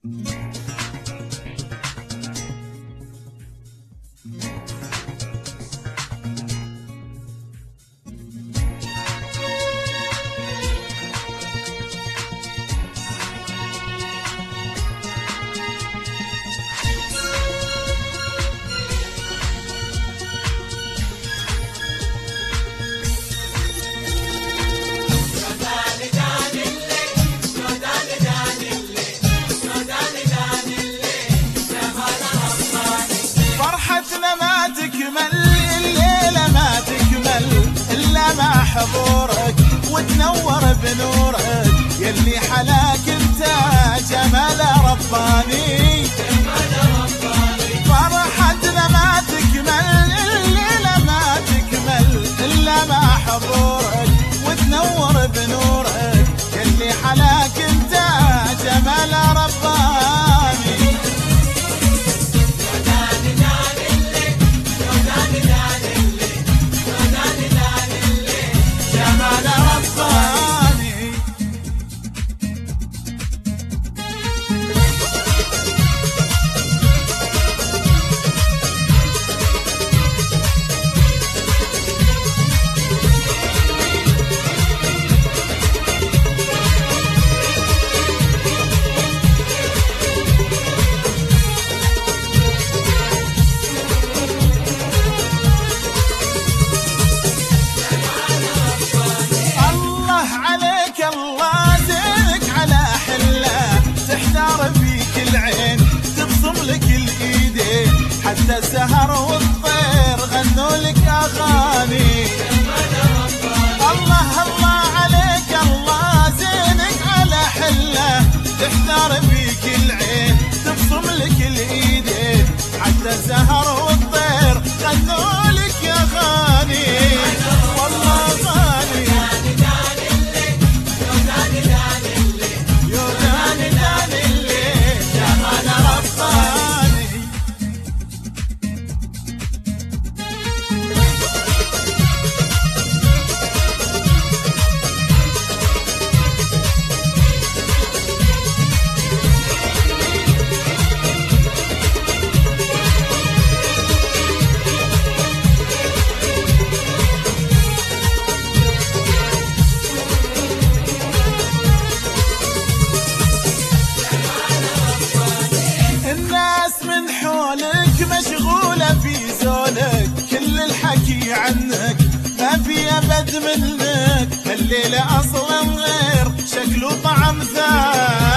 حضورك وتنور بنورك يلي حلاك انت جمال رباني فرحتنا ما تكمل الليلة ما تكمل إلا مع حضورك وتنور بنورك يلي حلاك انت جمال رباني حتى السهر والطير غنوا لك اغاني الله الله عليك الله زينك على حله تحتار فيك العين تبصم لك الايدين حتى السهر والطير غنوا لك اغاني والله غالي مشغولة في زولك كل الحكي عنك ما في أبد منك الليلة أصلا غير شكله طعم ثاني